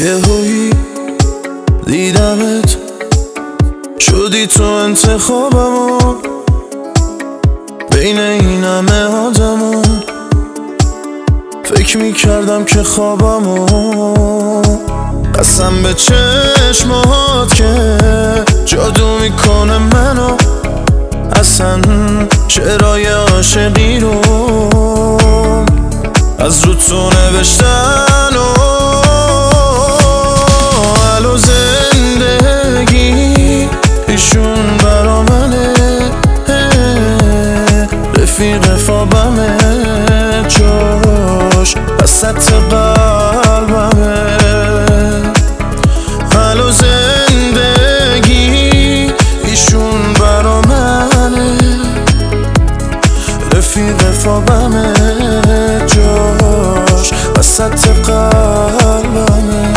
یهویی دیدمت شدی تو انتخابمو بین این همه آدمو فکر میکردم که خوابمو قسم به چشمات که جادو میکنه منو اصلا شعرهای عاشقی رو از رو تو نوشتن و حالا زندگی ایشون برا منه رفیق خوابمه جاش وسط قلبمه حالا زندگی ایشون برا منه رفیق خوابمه جاش وسط قلبمه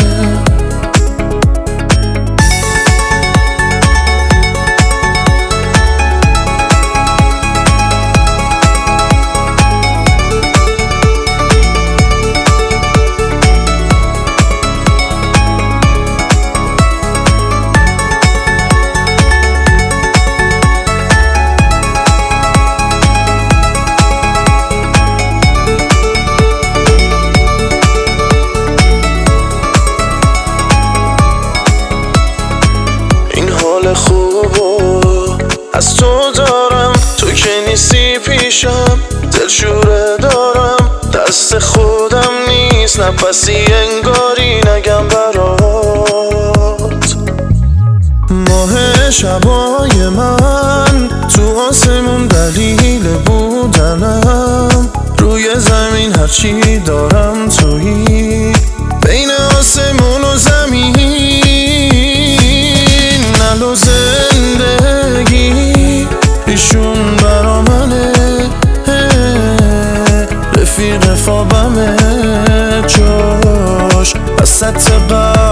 خوبو از تو دارم تو که نیستی پیشم دلشوره دارم دست خودم نیست نفسی انگاری نگم برات ماه شبای من تو آسمون دلیل بودنم روی زمین هرچی دارم تویی بین آسمون و زمین حالا زندگی ایشون برا منه رفیق خوابمه جاش وسط